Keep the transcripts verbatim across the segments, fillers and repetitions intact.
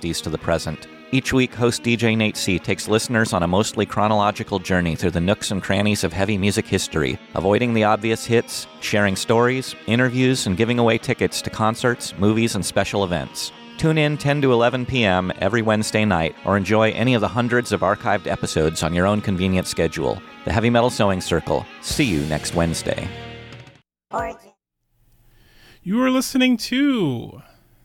sixties to the present. Each week, host D J Nate C. takes listeners on a mostly chronological journey through the nooks and crannies of heavy music history, avoiding the obvious hits, sharing stories, interviews, and giving away tickets to concerts, movies, and special events. Tune in ten to eleven p.m. every Wednesday night, or enjoy any of the hundreds of archived episodes on your own convenient schedule. The Heavy Metal Sewing Circle. See you next Wednesday. You are listening to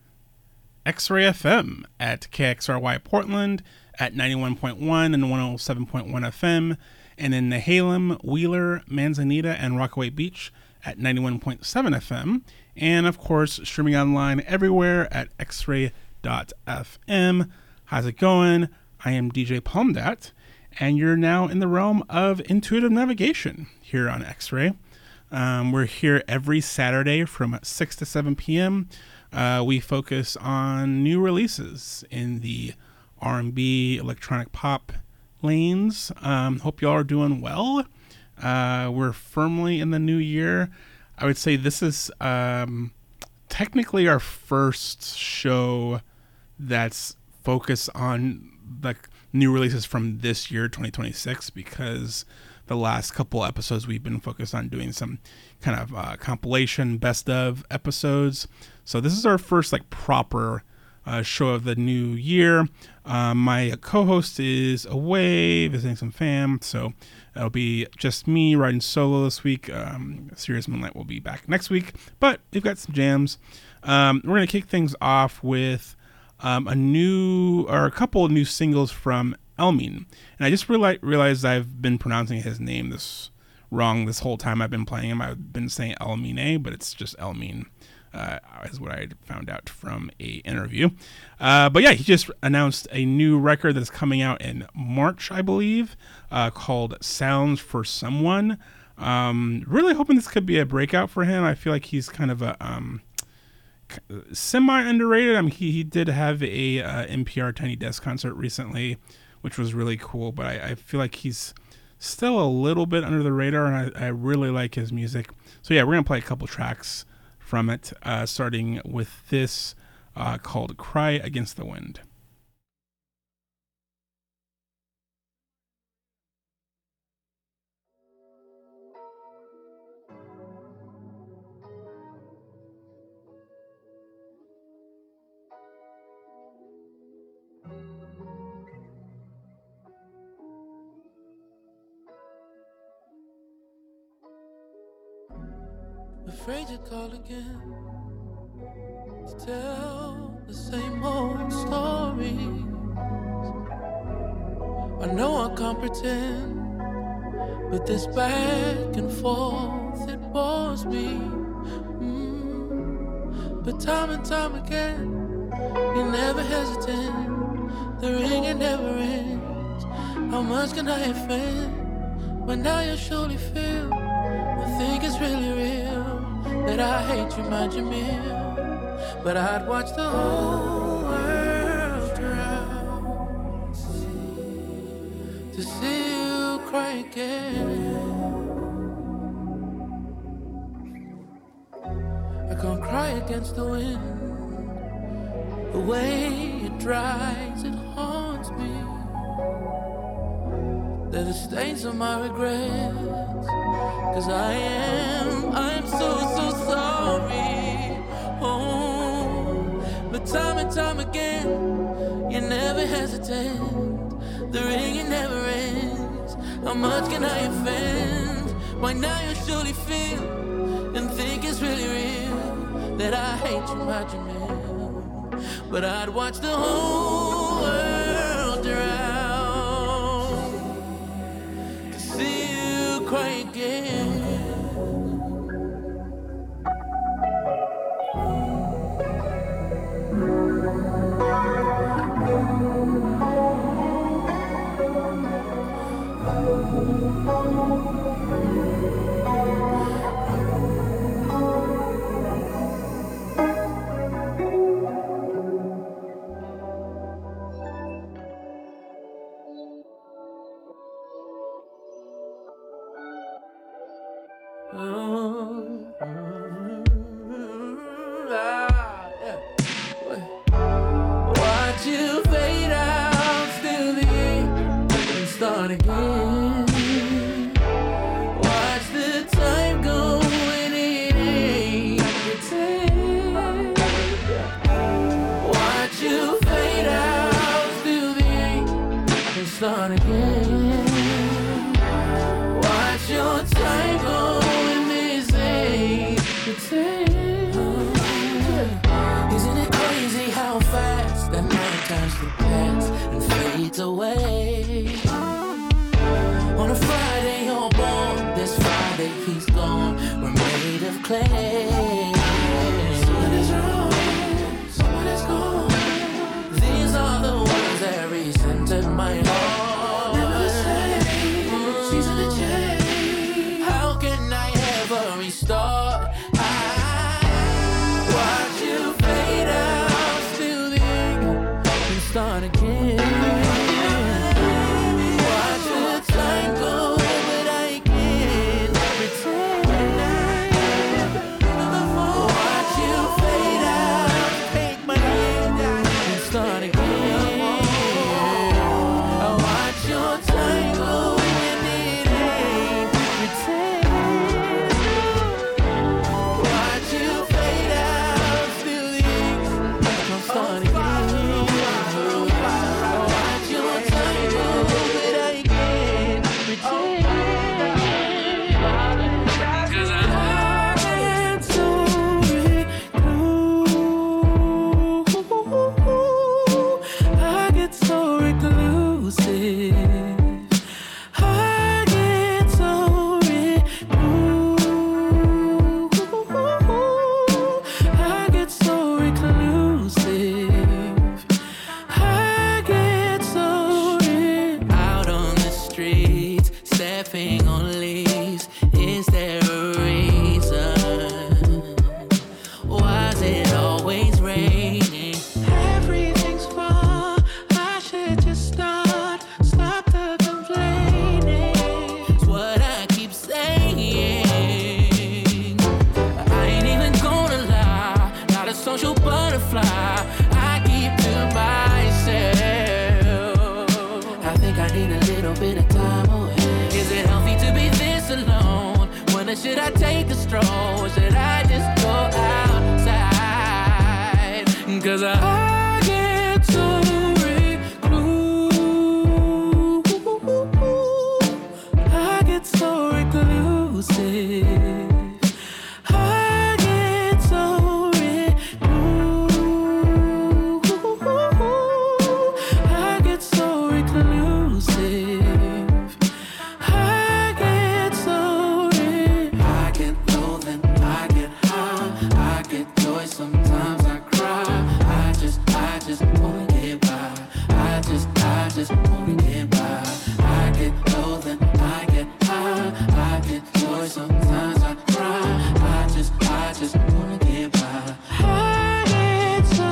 X-Ray F M at K X R Y Portland at ninety-one point one and one oh seven point one F M, and in Nehalem, Wheeler, Manzanita, and Rockaway Beach at ninety-one point seven F M, and of course streaming online everywhere at x ray dot f m. How's it going? I am D J Palmdat, and you're now in the realm of intuitive navigation here on X-Ray. Um, we're here every Saturday from six to seven p.m. Uh, we focus on new releases in the R and B, electronic pop lanes. Um, hope y'all are doing well. Uh, we're firmly in the new year. I would say this is um, technically our first show that's focused on the new releases from this year, twenty twenty-six, because the last couple episodes we've been focused on doing some kind of uh, compilation best of episodes. So this is our first like proper uh, show of the new year. Um, my co-host is away visiting some fam, so it'll be just me riding solo this week. Um, Serious Moonlight will be back next week, but we've got some jams. Um, we're gonna kick things off with um, a new or a couple of new singles from Elmine. And I just reali- realized I've been pronouncing his name this wrong this whole time I've been playing him. I've been saying Elmine, but it's just Elmine, uh, is what I found out from a interview. Uh, but yeah, he just announced a new record that's coming out in March, I believe, uh, called Sounds for Someone. Um, really hoping this could be a breakout for him. I feel like he's kind of a um, semi underrated. I mean, he, he did have a uh, N P R Tiny Desk concert recently, which was really cool, but I, I feel like he's still a little bit under the radar, and I, I really like his music. So yeah, we're going to play a couple tracks from it, uh, starting with this uh, called Cry Against the Wind. Afraid to call again, to tell the same old stories. I know I can't pretend, but this back and forth, it bores me. Mm. But time and time again, you never hesitate. The ring, it never ends. How much can I offend? But now you surely feel, I think it's really real, that I hate you, my Jamil. But I'd watch the whole world drown to see you cry again. I can't cry against the wind. The way it dries, it haunts me. They're the stains of my regrets. Cause I am, I'm so, so sorry. Oh, but time and time again, you never hesitate. The ring, it never ends. How much can I offend? By now you surely feel and think it's really real that I hate you, my Jamil. But I'd watch the whole world drown to see you cry again. Watch you start again. Watch your time go in this age. Isn't it crazy how fast that night turns to past and fades away? On a Friday you're born, this Friday he's gone. We're made of clay. Someone is wrong, someone is gone. These are the words that resented my heart. Never say, season to change. How can I ever restart? I watch you fade out, still think and start again. Watch the time go, but I can't pretend. Watch you fade out, take my hand and start again. I watch your time go and it ain't pretend. Watch you fade out, still think I'm starting again. Watch your time go, but I can't pretend. 'Cause I get so recluse. I get so reclusive. I get so recluse. I get so reclusive. I get so re- out on the streets, stepping on leaves. Is there a reason? Why is it always raining? Everything's fine. I should just start. Stop the complaining. It's what I keep saying. I ain't even gonna lie. Not a social butterfly. I keep to myself. I think I need a little bit of time away. Is it healthy to be this alone? When should I take a stroll? Or should I just go outside? 'Cause I get so recluse. I get so reclusive. I get so recluse. I get so reclusive. I get so re- I get low, then I get high. I get joy, sometimes I cry. I just, I just wanna get by. I just, I just wanna get by. I get low, then I get high. I get joy, sometimes I cry. I just, I just wanna get by. I get so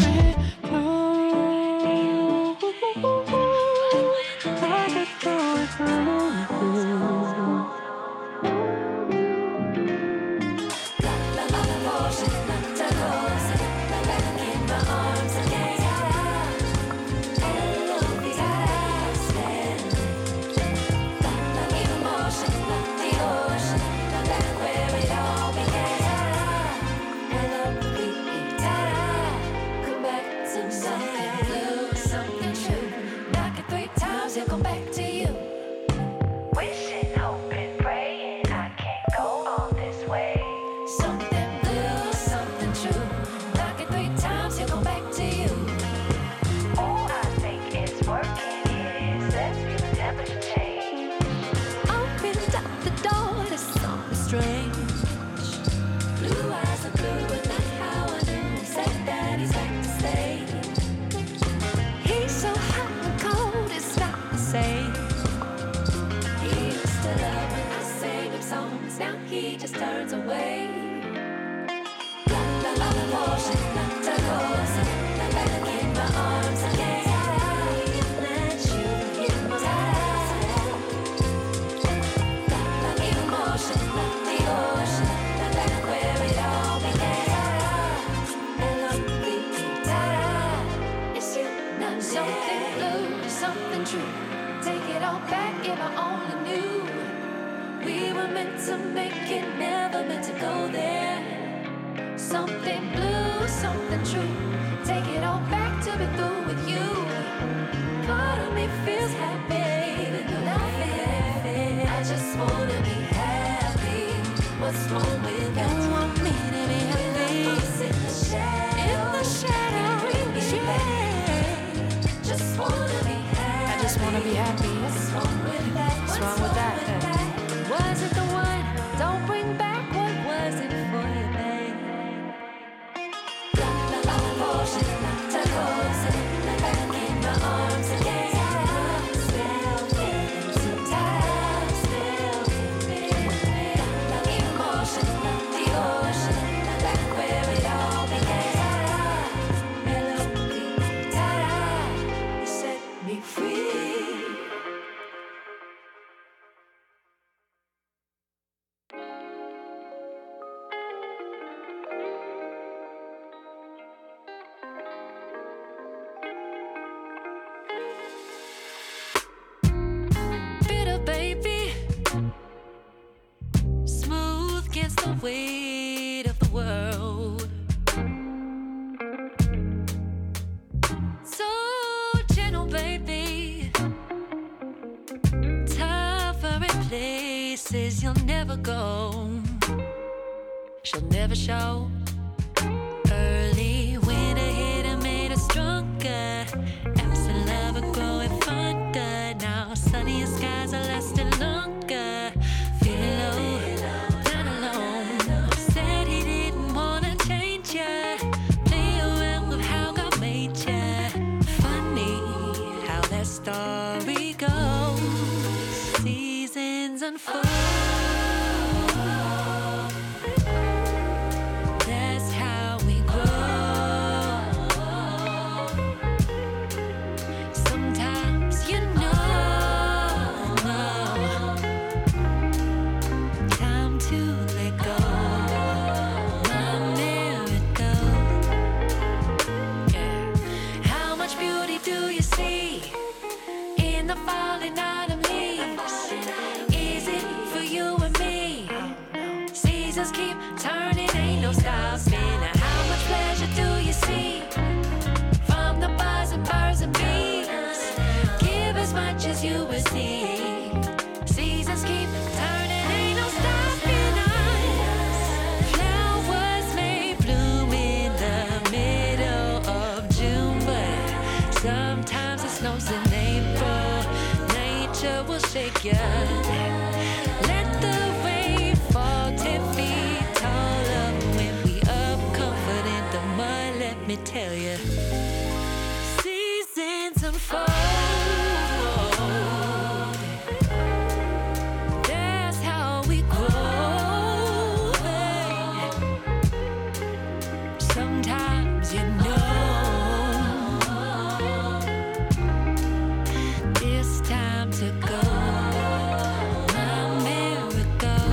recluse. I get so recluse. Come back to you. Wishing, hoping, praying I can't go on this way. Something blue, something true. Knock it three times, he'll come back to you. Oh, I think it's working. It is. Let's feel the temperature change. Opened up the door to something strange. Blue eyes are blue, and that's how I knew. Said that he's back to stay. He's so hot and cold, it's not the same. He used to love when I sang him songs, now he just turns away. La la la la lotion, not to lotion, la back in my arms again. Let you hypnotize. La la emotion, not the ocean, la back where it all began. And look, ta-da, it's you, not something blue, something true. Take it all back if I only knew. We were meant to make it, never meant to go there. Something blue, something true. Take it all back to be through with you. Part of me feels happy. just wanna be happy. What's wrong with that? What's wrong with that? Was it the one? Don't bring back what was it for you, babe? Motion, to close it, back in my arms again. Still getting too tired, still getting emotion, the ocean, back where it all began. Melody, ta-da, you set me free. Bitter baby, smooth against the weight of the world. So gentle, baby, tougher in places you'll never go. She'll never show. Early winter hit and made her stronger. Absent lover growing fonder. Now sunnier skies are lasting longer. Feeling low, not alone. Said he didn't wanna change ya. Play around with how God made ya. Funny how that story goes. Seasons unfold. That's how we grow. Sometimes you know, time to let go. My miracle. Yeah. How much beauty do you see in the falling autumn leaves? Is it for you and me? Seasons keep turning, ain't no stopping. How much pleasure do you see from the buzz and birds and bees? Give as much as you receive. Seasons keep turning, ain't no stopping us. Flowers may bloom in the middle of June, but sometimes it snows in April. Nature will shake ya. Let the rain fall ten feet taller. When we up comforted the mud, let me tell ya. Seasons unfold. That's how we grow. Sometimes you know it's time to go. My miracle.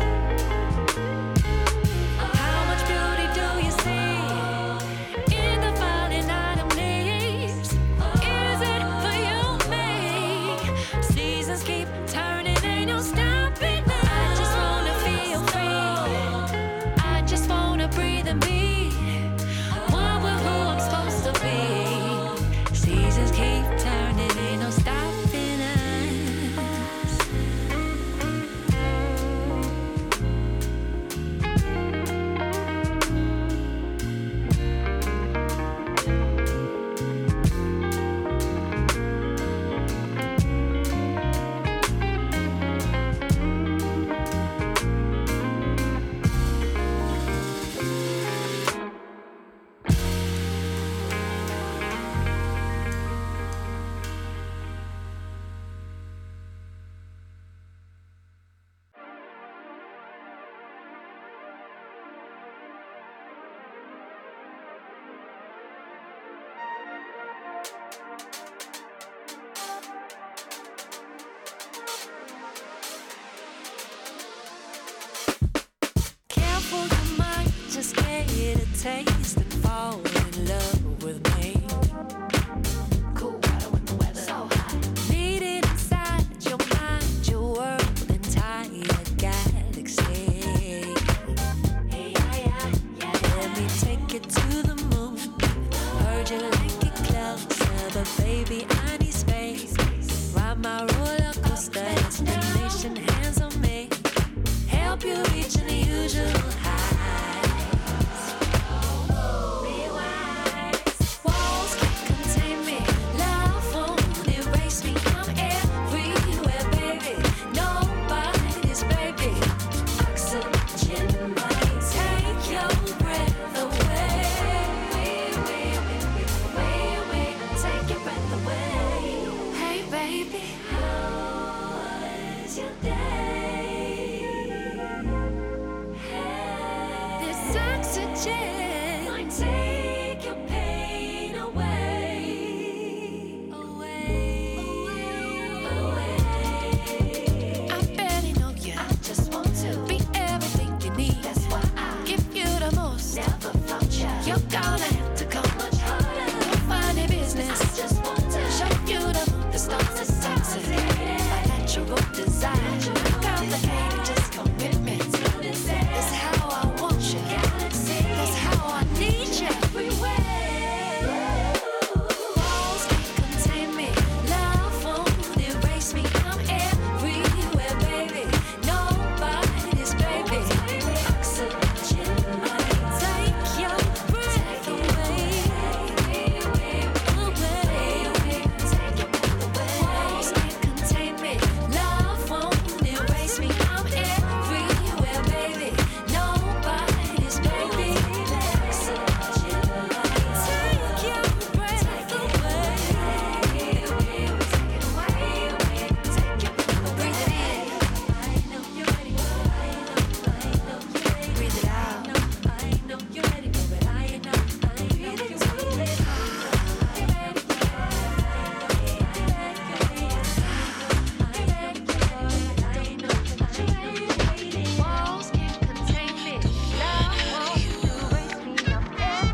How much beauty do you see in the falling autumn leaves? Is it for you and me? Seasons keep turning, ain't no stopping us. I just wanna feel free. I just wanna breathe and be one with who I'm supposed to be. Seasons keep turning, ain't no stopping us. Careful, you might just get a taste and fall in love with me. Cool water when the weather's so hot. Need it inside your mind, your world, entire galaxy. Hey, yeah, yeah, yeah. Let me take it to the moon. Heard you like it closer, but baby, I need space. Ride my roller coaster, destination, hands on me. Help you reach unusual heights. Rewind. erase me. I'm everywhere, baby. Nobody's baby. Oxygen might take your breath away. We, we, we, we, we, take your breath away. Hey, baby, how was your day? Hey, this oxygen might take your pain away. Away, away. I barely know you. I just want to be everything you need. That's why I give you the most. Never found you. You're gonna have to come much harder. You'll find your business. I just want to show you the moon, the stars, the sunset. My natural design. Complicated, just commitment. That's how I want you. That's how I need you. Walls can't contain me. Love won't erase me. I'm everywhere, baby. Nobody's baby. Oxygen might take your breath away. Away. Take your breath away. Walls can't contain me. Love won't erase me. I'm everywhere, baby. Nobody's baby. Oxygen might take your breath away. Take it away. Take your breath away. Breathe it in. I know you're ready. I know, I know you're ready. Breathe it out. I know you're ready, but I know, I know you're ready. Walls can't contain me. Love won't erase me. I'm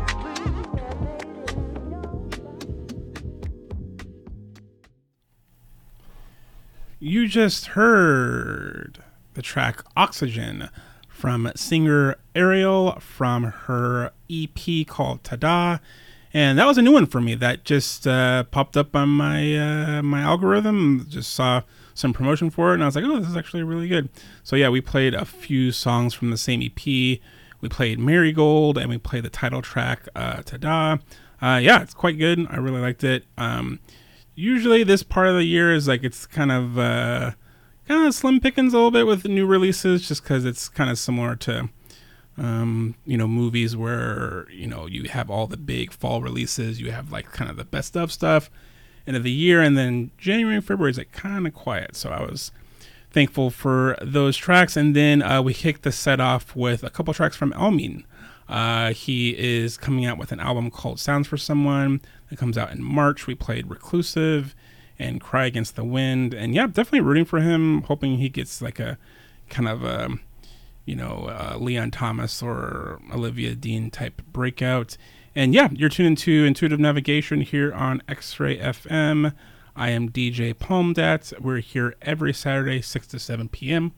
You just heard the track Oxygen from singer Ariel from her E P called Tada. And that was a new one for me that just uh, popped up on my uh, my algorithm. Just saw some promotion for it and I was like, oh, this is actually really good. So yeah, we played a few songs from the same E P. We played Marigold and we played the title track, uh, Tada. Uh, yeah, it's quite good. I really liked it. Um, usually this part of the year is like, it's kind of uh, kind of slim pickings a little bit with new releases just because it's kind of similar to um you know movies where you know you have all the big fall releases, you have like kind of the best of stuff end of the year, and then January and February is like kind of quiet. So I was thankful for those tracks. And then uh, we kicked the set off with a couple tracks from Elmin. Uh, he is coming out with an album called Sounds for Someone that comes out in March. We played Reclusive and Cry Against the Wind, and yeah, definitely rooting for him, hoping he gets like a kind of a you know, uh, Leon Thomas or Olivia Dean type breakout. And yeah, you're tuned into Intuitive Navigation here on X-Ray F M. I am D J Palmdat. We're here every Saturday, six to seven p.m.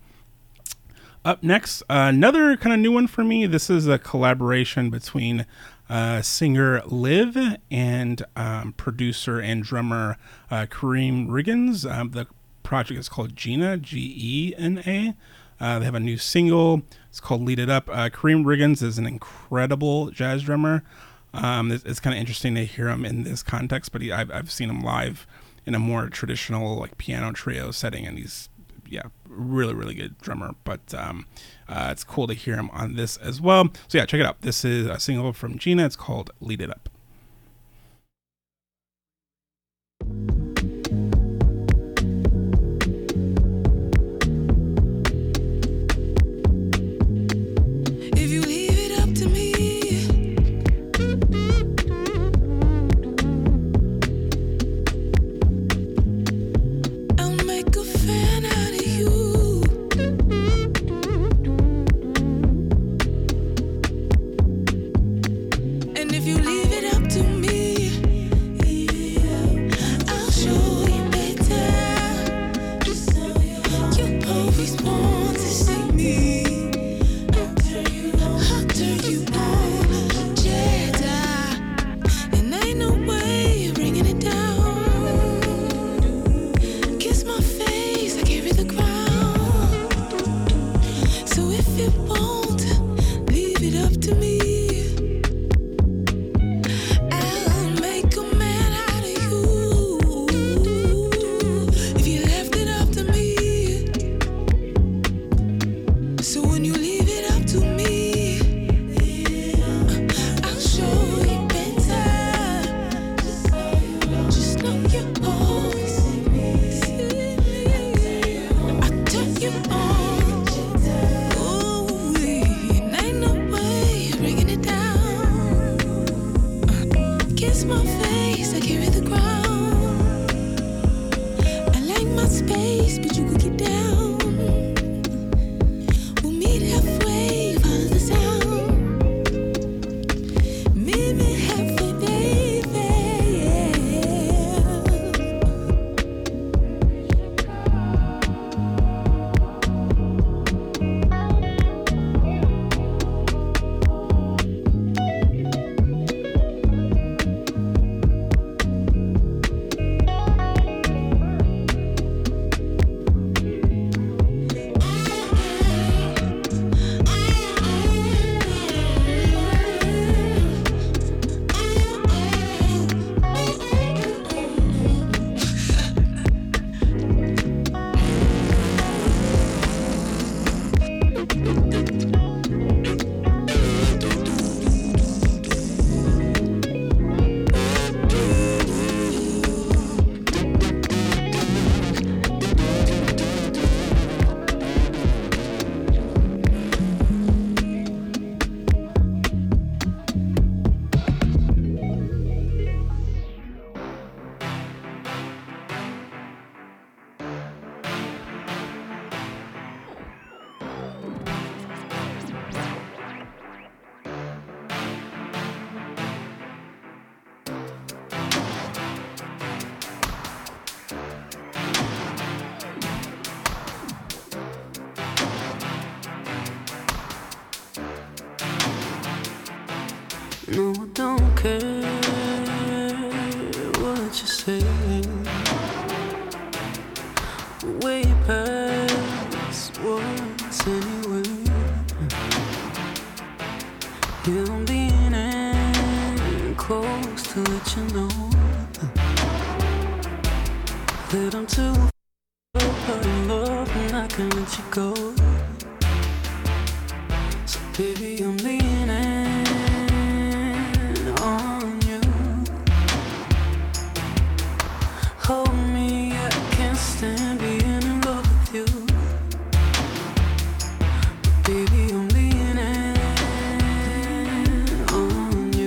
Up next, uh, another kind of new one for me. This is a collaboration between uh, singer Liv and um, producer and drummer uh, Kareem Riggins. Um, the project is called Gina, G E N A. Uh, they have a new single. It's called Lead It Up. Uh, Kareem Riggins is an incredible jazz drummer. Um, it's, it's kind of interesting to hear him in this context, but he, I've, I've seen him live in a more traditional like piano trio setting, and he's yeah really really good drummer. But um, uh, it's cool to hear him on this as well. So yeah, check it out. This is a single from Gina. It's called Lead It Up. If you leave it take way past words anyway. Yeah, I'm leaning close to let you know that I'm too f***ed in love and I can't let you go. So baby, I'm leaning on you. Hold me, I can't stand being in love with you. Baby, I'm leaning on you,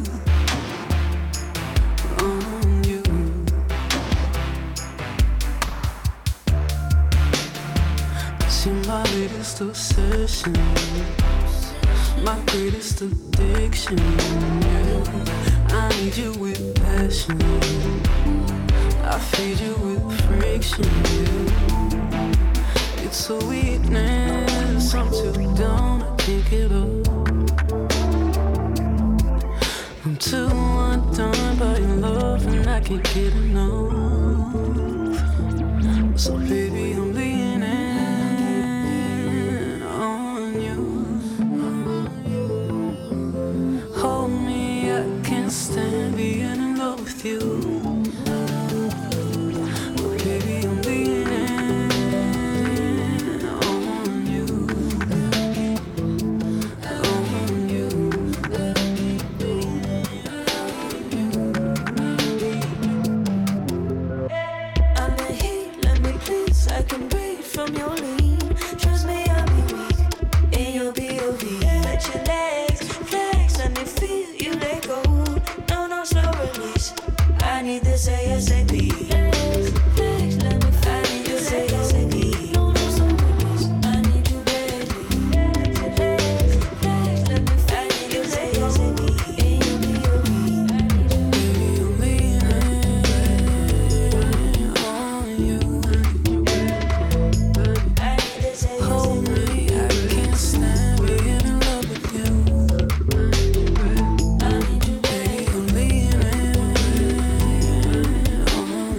on you. Cause you're my latest obsession, my greatest addiction. Yeah. I need you with passion, I feed you with friction. Yeah. It's a weakness, I'm too down, I can't get up. I'm too undone by your love and I can't get enough. So baby, I'm leaning on you. Hold me, I can't stand being in love with you. Baby, I'm leaning on you, on you. I'm the heat, let me please. I can breathe from your lean. Trust me, I'll be weak in your P O V. Let your legs flex, let me feel you let go. No, no slow release. I need this ASAP. Legs flex, let me feel you this ASAP. No, no slow release. I need you badly. Legs flex, let me feel you this ASAP. In your P O V. Baby, I'm leaning on you. I need this Hold ASAP. me, I can't stand being in love with you. I need you Baby, badly. I'm leaning on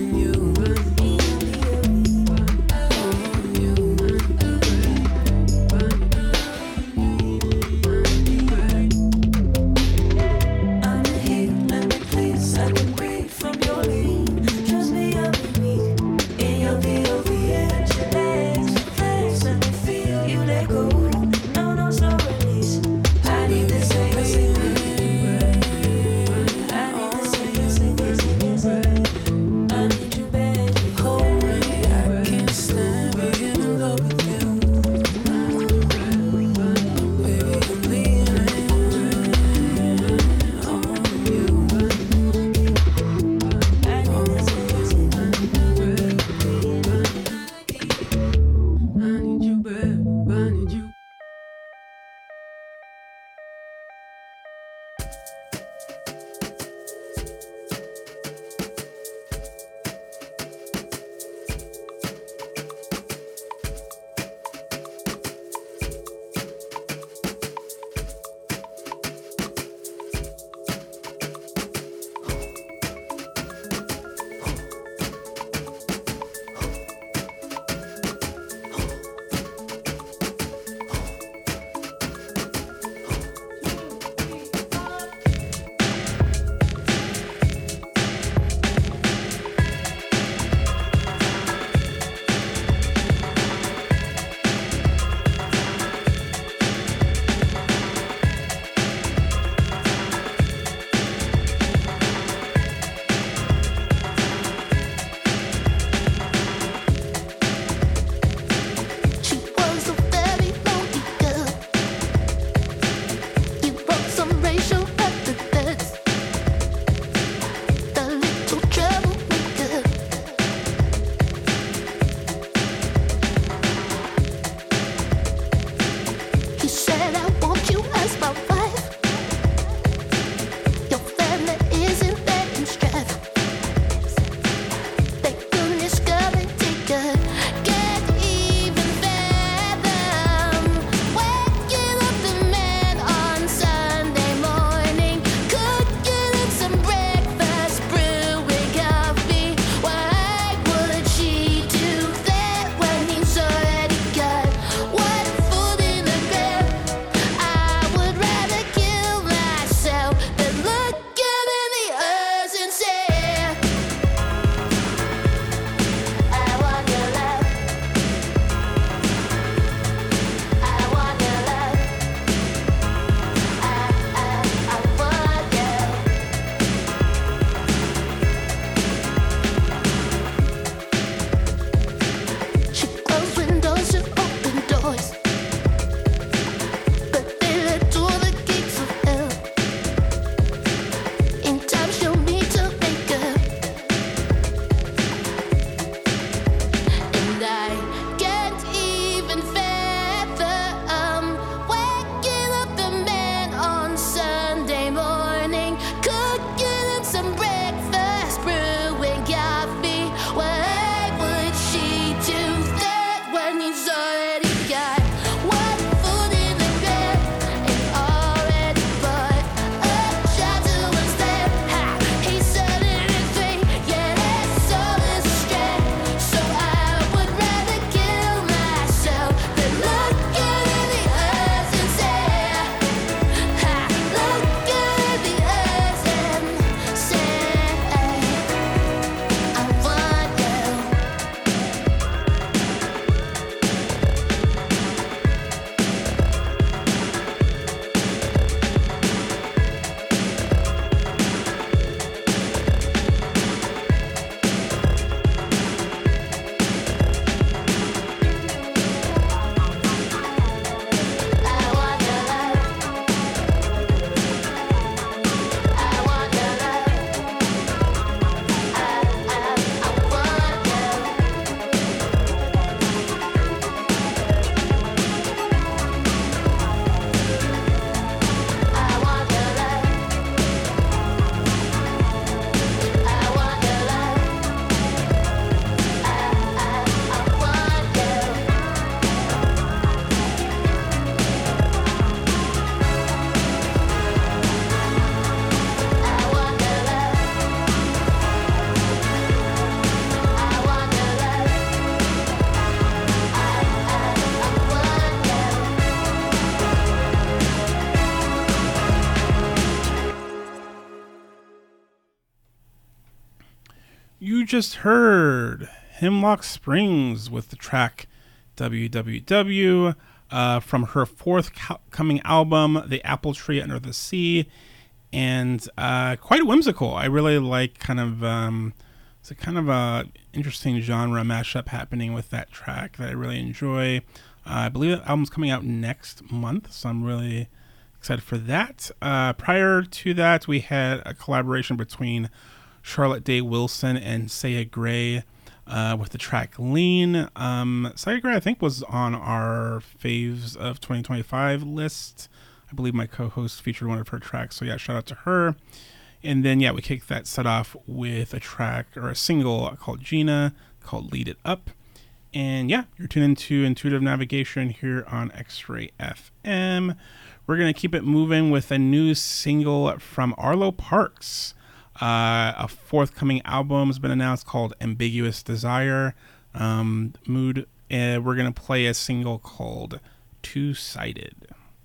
You just heard Hemlock Springs with the track W W W uh, from her forthcoming album, The Apple Tree Under the Sea, and uh, quite whimsical. I really like kind of, um, it's a kind of a interesting genre mashup happening with that track that I really enjoy. Uh, I believe that album's coming out next month, so I'm really excited for that. Uh, prior to that, we had a collaboration between Charlotte Day Wilson and Saya Gray uh, with the track Lean. Um, Saya Gray, I think, was on our Faves of twenty twenty-five list. I believe my co-host featured one of her tracks, so yeah, shout out to her. And then, yeah, we kicked that set off with a track or a single called Gina, called Lead It Up. And yeah, you're tuned into Intuitive Navigation here on X-Ray F M. We're going to keep it moving with a new single from Arlo Parks. Uh, a forthcoming album has been announced called Ambiguous Desire. Um, mood. Uh, we're going to play a single called Two-Sided.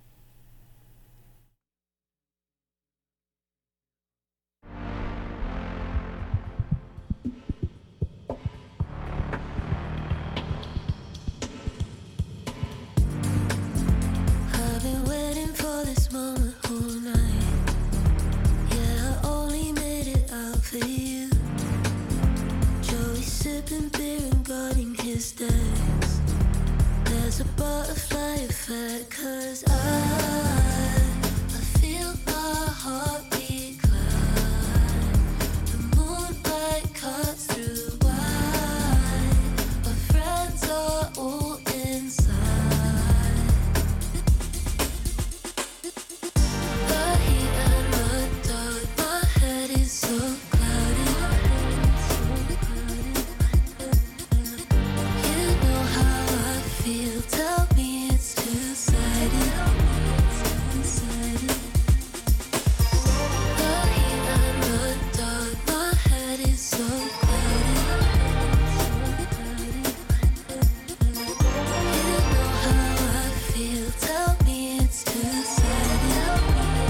I've been waiting for this moment all night. Yeah, I only made it out for you. Joey sipping beer and guarding his decks. There's a butterfly effect, cause I, I feel my heartbeat climb. The moonlight cuts through white. My friends are all inside. The heat and the dark, my head is so cloudy. You know how I feel, tell me it's two-sided. The heat and the dark, my head is so cloudy. You know how I feel, tell me it's two-sided.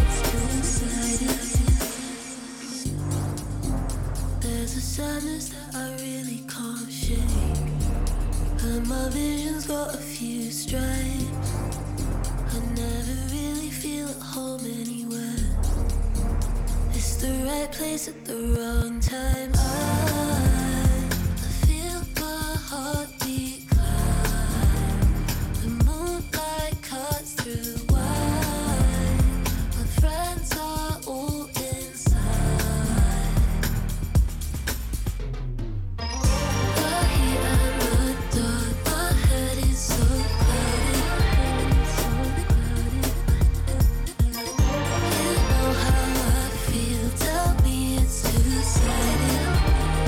There's a sadness that I really can't shake, and my vision's got a few stripes. I never really feel at home anywhere. It's the right place at the wrong time. I, I feel my heartbeat climb. The moonlight cuts through white. My friends are all inside. The heat and the dark, my head is so cloudy. You know how I feel, tell me it's two-sided.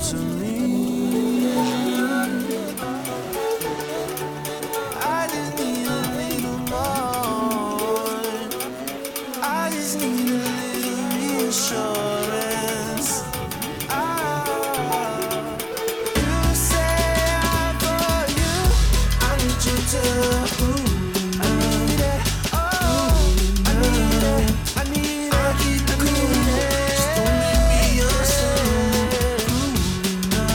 to me. I just need a little more. I just need a little reassurance. Ah, you say I'm for you. I need you to. Ooh, I need it. Oh, I need it. I need it. I keep it cool. Just don't make me upset.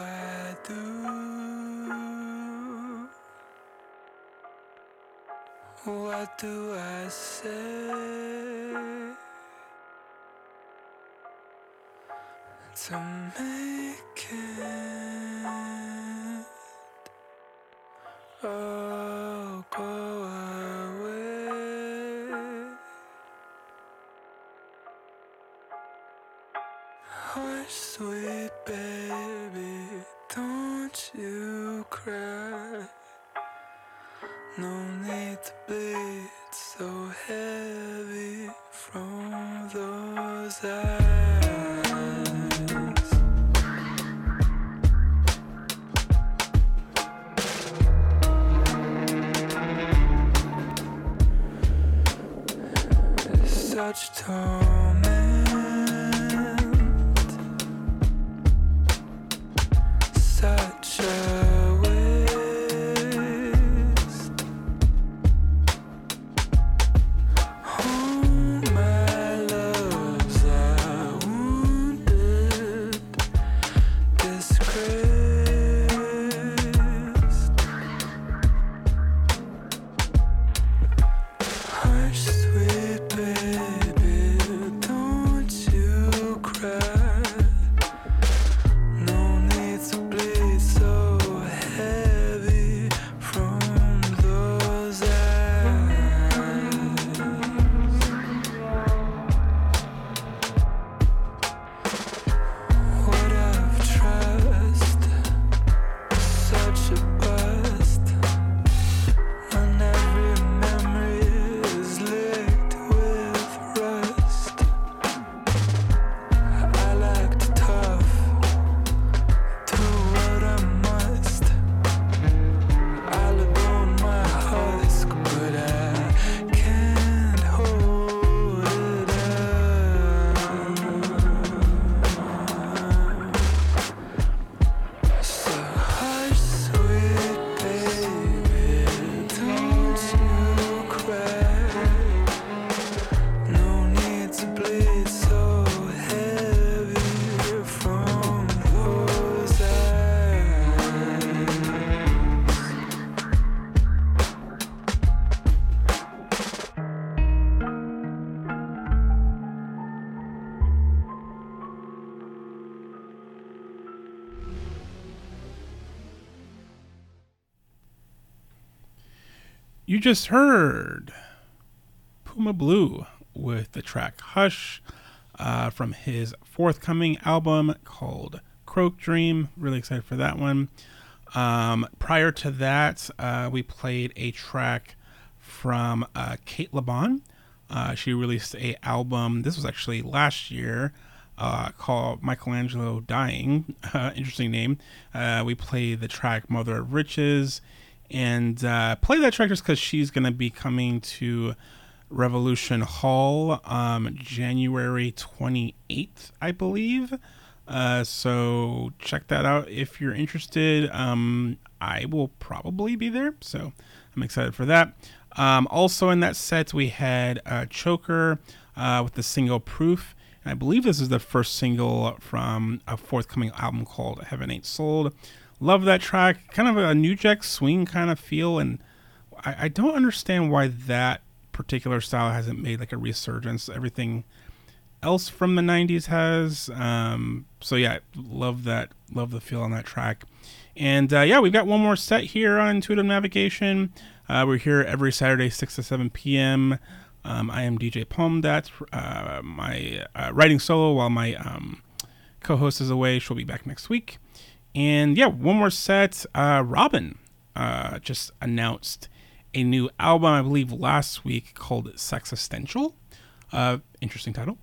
I do? What do I say to make it all go away? Hush, sweet baby, don't you cry. No need to bleed so heavy from those eyes. Such torment, such a waste. Oh, my loves are wounded, disgraced. Hush, sweet baby, don't you cry. No need to bleed so heavy from those eyes. What of trust, such a bust, when every memory is licked with rust. I like to tough, do what I must. I'll adorn my husk, but I can't hold it up. So hush, sweet baby, don't you cry. No need to bleed so heavy from those eyes. You just heard Puma Blue with the track Hush uh, from his forthcoming album called Croak Dream. Really excited for that one. Um, prior to that, uh, we played a track from uh, Kate LeBon. Uh, she released a album, this was actually last year, uh, called Michelangelo Dying. Uh, interesting name. Uh, we played the track Mother of Riches, and uh, play that track just because she's going to be coming to Revolution Hall um, January twenty-eighth, I believe. Uh, so check that out if you're interested. Um, I will probably be there, so I'm excited for that. Um, also in that set, we had uh, Choker uh, with the single Proof. And I believe this is the first single from a forthcoming album called Heaven Ain't Sold. Love that track. Kind of a New Jack Swing kind of feel. And I, I don't understand why that particular style hasn't made like a resurgence. Everything else from the nineties has. Um, so yeah, love that. Love the feel on that track. And uh, yeah, we've got one more set here on Intuitive Navigation. Uh, we're here every Saturday, six to seven p.m. Um, I am D J Palmdat, uh, my uh, writing solo while my um, co-host is away. She'll be back next week. And yeah, one more set. Uh, Robin uh, just announced a new album, I believe last week, called Sexistential. Uh, interesting title.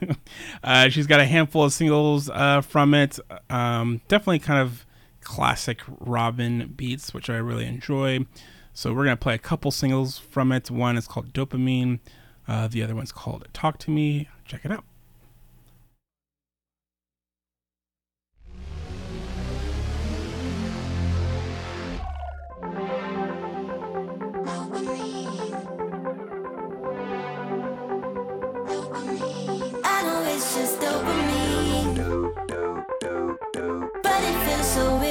uh, she's got a handful of singles uh, from it. Um, definitely kind of classic Robin beats, which I really enjoy. So we're going to play a couple singles from it. One is called Dopamine. Uh, the other one's called Talk to Me. Check it out. I know it's just dopamine, but it feels so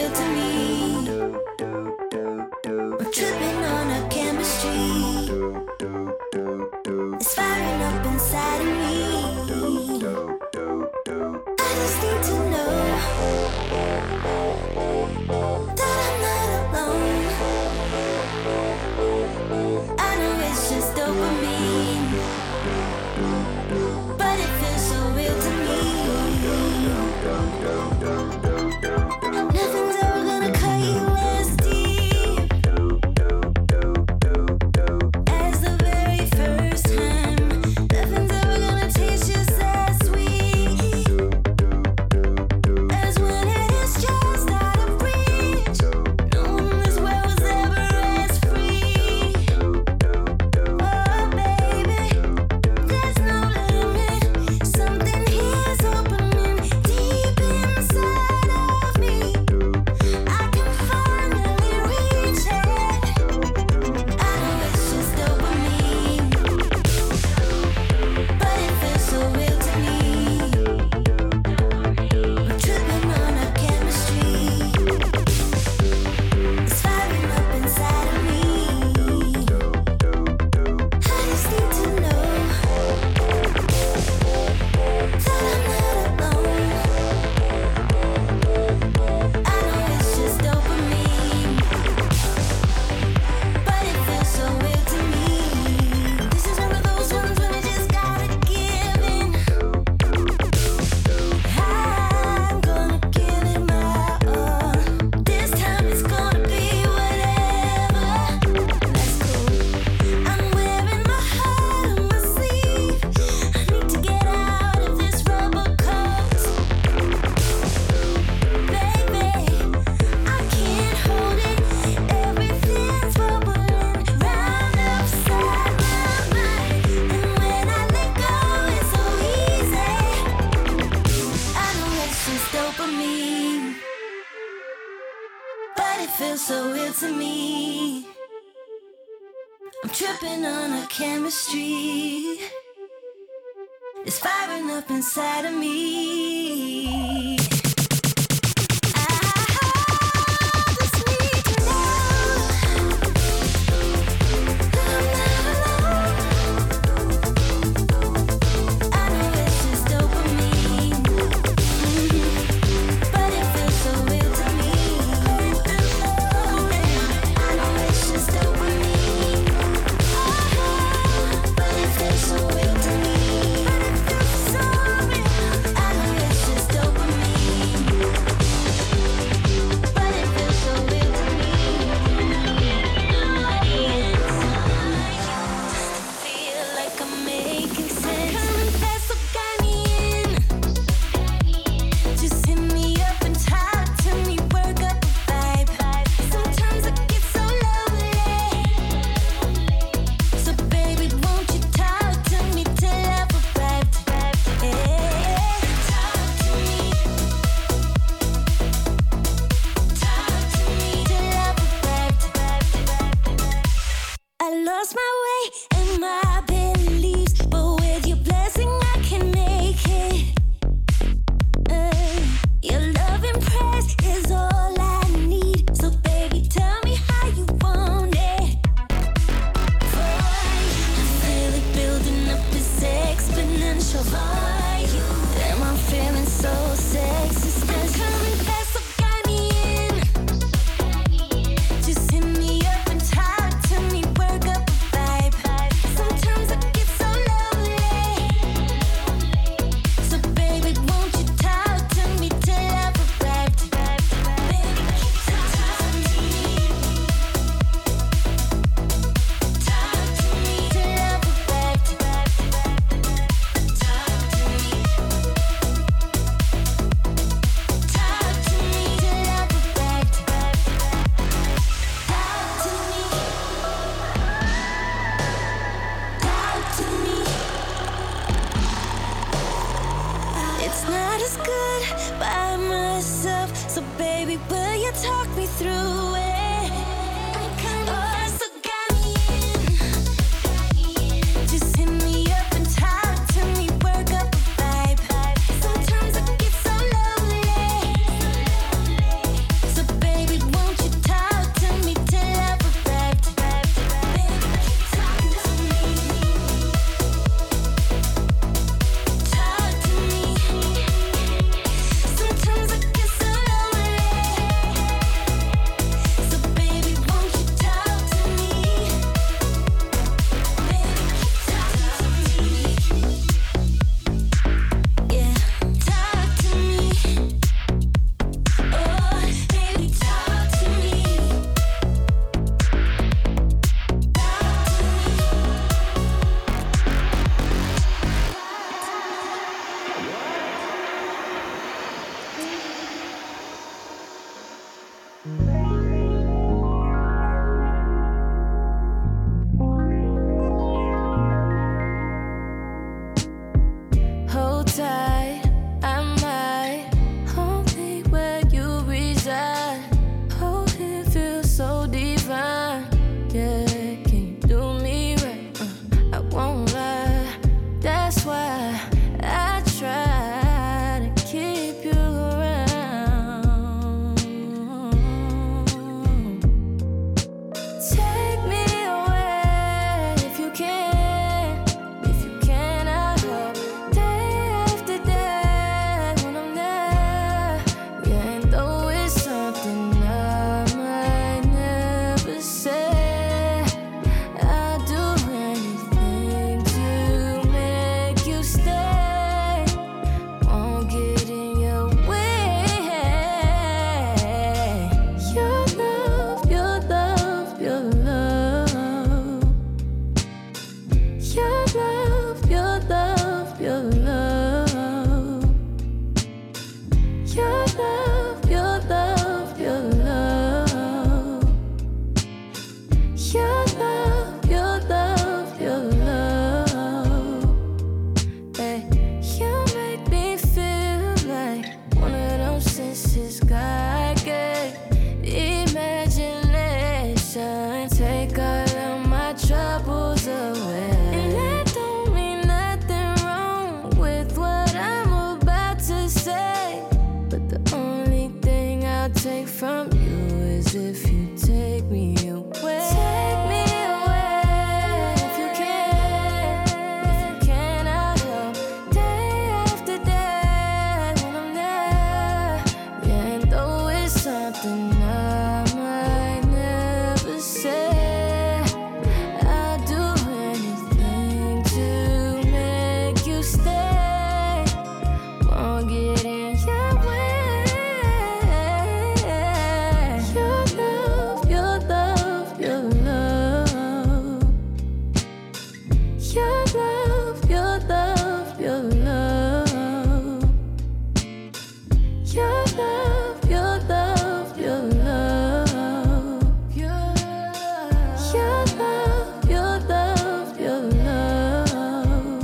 it feels so real to me. I'm tripping on our chemistry. It's firing up inside of me. Try to keep you around. from you is if you take me away. Take me away if you can. If you can, I'll help day after day when I'm there. Yeah, and though it's something I might never say, I'll do anything to make you stay. Won't get in your way. Your love, your love, your love. Your love, your love, your love. Your love, your love, your love. Your love, your love, your love.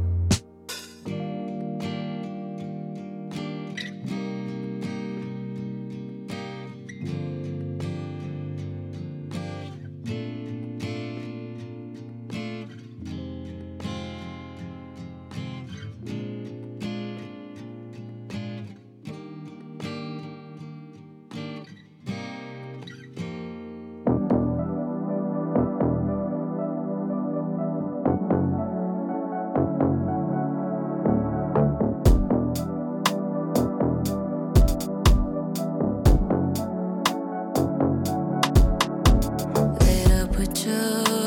Laid up with you,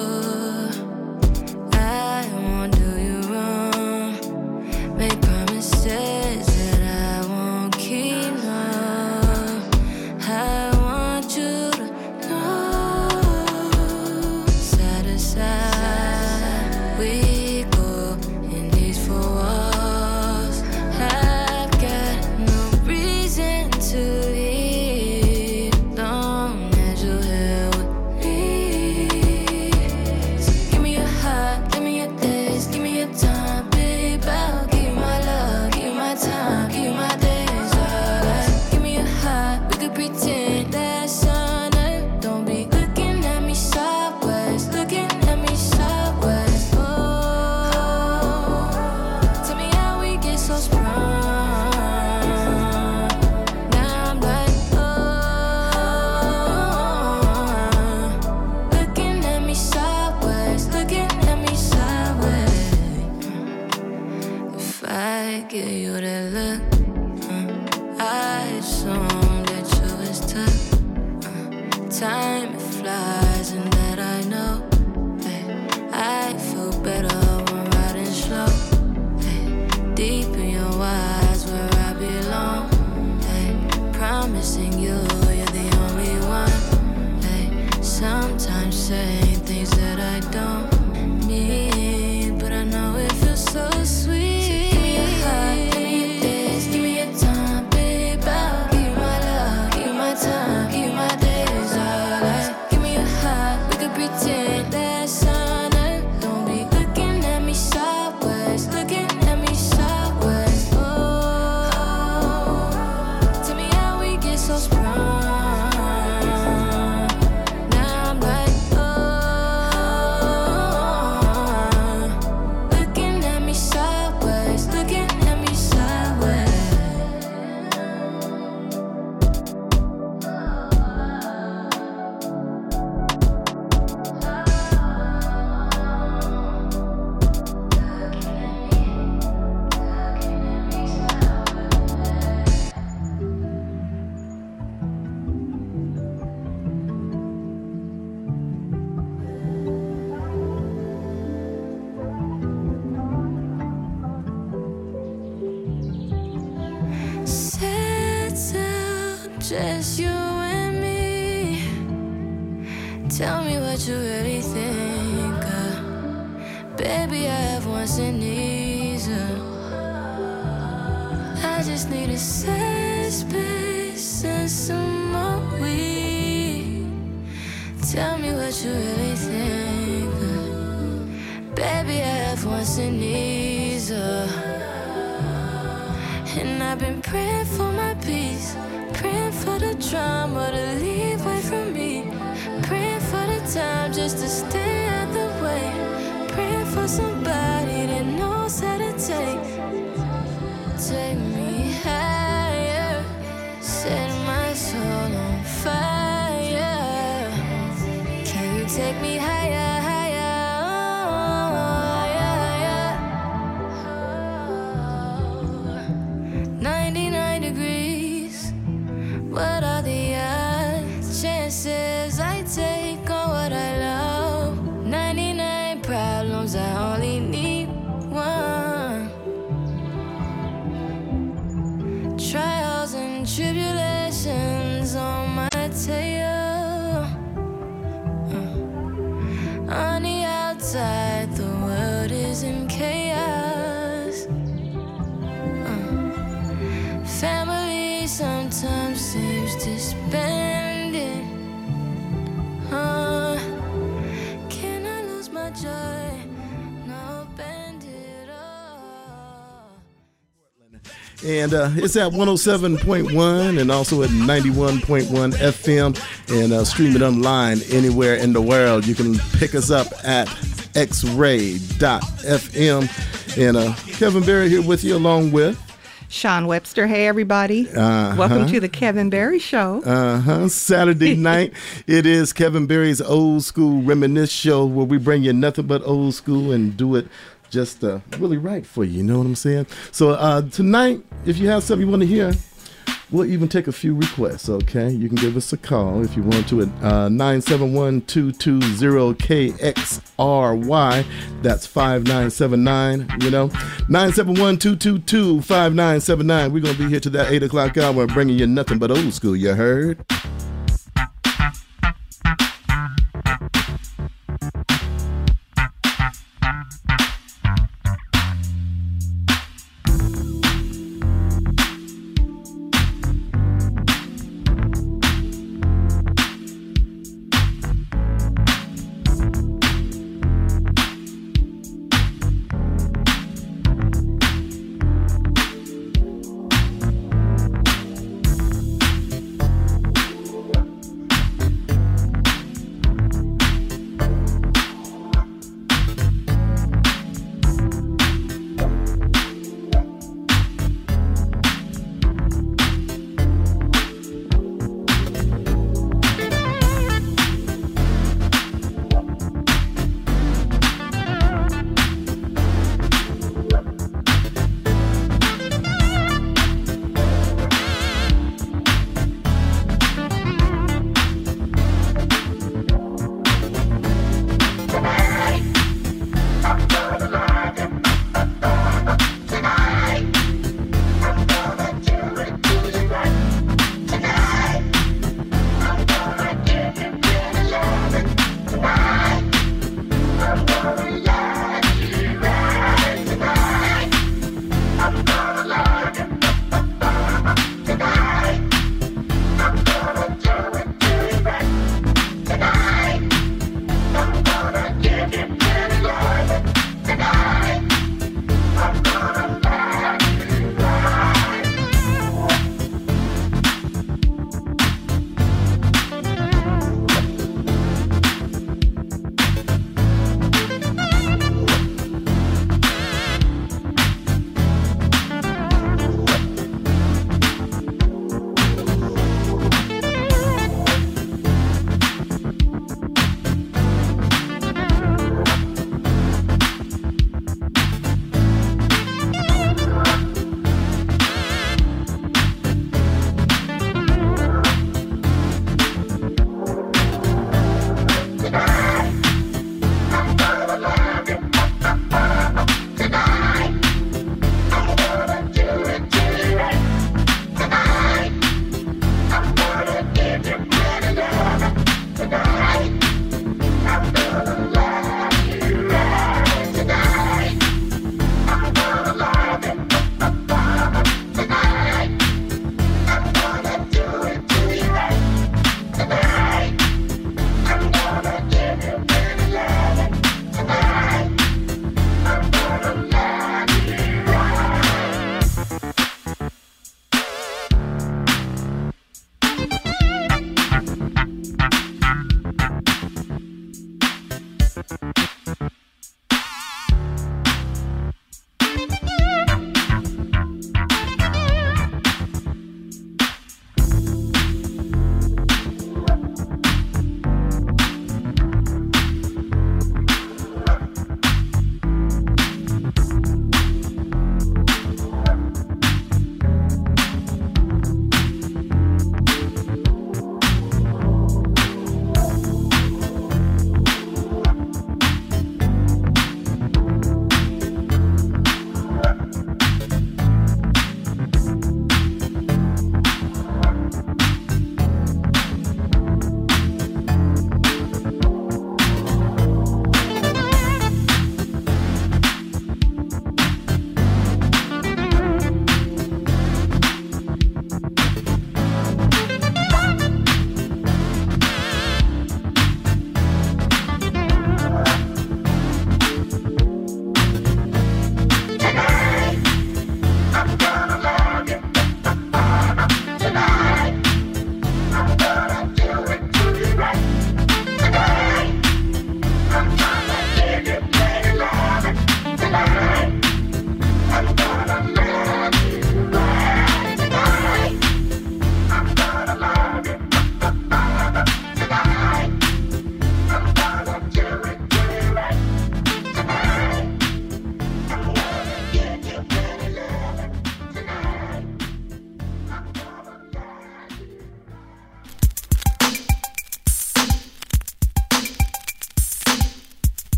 I won't do you wrong. Make promises that I won't keep. No, I want you to know. Side to side, we go in these four walls. I've got no reason to leave, long as you're here with me. So give me your heart, give me your days, give me your time, babe. I'll give you my love, give you my time, give you my days. Alright, give me your heart, we could pretend that sun up. Don't be looking at me sideways, looking at me sideways. Oh, tell me how we get so sprung. Now I'm like, oh, looking at me sideways, looking at me sideways. If I give you that look, uh, I assume that you was took. Uh, time it flies, and that I know. Hey, I feel better when riding slow. Hey, deep in your eyes where I belong. Hey, promising you you're the only one. Hey, sometimes saying things that I don't mean, but I know it feels so sweet. So give me your heart, give me your days, give me your time, babe. I'll give you my love, give you my time, give you my days. Alright, give me your heart, we could pretend that sun up. Don't be looking at me sideways, looking at me sideways. Oh, tell me how we get so sprung. Now I'm like, oh, looking at me sideways, looking at me sideways. Settle, just you and me. Tell me what you really think. Uh, baby, I have wants and needs. Uh, I just need a safe space and some more weed. Tell me what you really think. Uh, baby, I have wants and needs. Uh, and I've been praying for my peace, praying for the drama to leave away from me, praying for the time just to stay out the way, praying for somebody that knows how to take, take me higher, set my soul on take me higher, higher, oh, higher, higher. ninety-nine degrees. What are the odds? Chances I take on what I love. ninety-nine problems, I only need one. Trials and tribulations on my tail. Uh, on the outside, the world is in chaos. Uh, family sometimes seems disbanded. Uh, can I lose my joy? No, bend it all. And uh, it's at one oh seven point one and also at ninety-one point one F M, and uh, stream it online anywhere in the world. You can pick us up at x ray dot f m. And uh, Kevin Berry here with you along with Sean Webster. Hey, everybody. Uh-huh. Welcome to the Kevin Berry Show. Uh-huh. Saturday night, it is Kevin Berry's Old School Reminisce Show, where we bring you nothing but old school and do it just uh, really right for you. You know what I'm saying? So uh, tonight, if you have something you want to hear, we'll even take a few requests, okay? You can give us a call if you want to at uh, nine seven one, two two zero, K X R Y. That's five nine seven nine, you know? nine seven one, two two two, five nine seven nine. We're going to be here to that eight o'clock hour bringing you nothing but old school, you heard?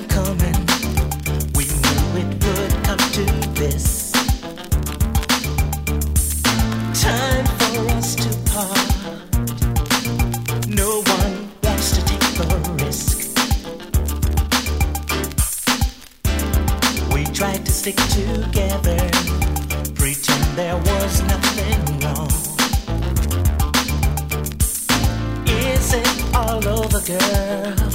coming. We knew it would come to this. Time for us to part. No one wants to take the risk. We tried to stick together, pretend there was nothing wrong. Is it all over, girl?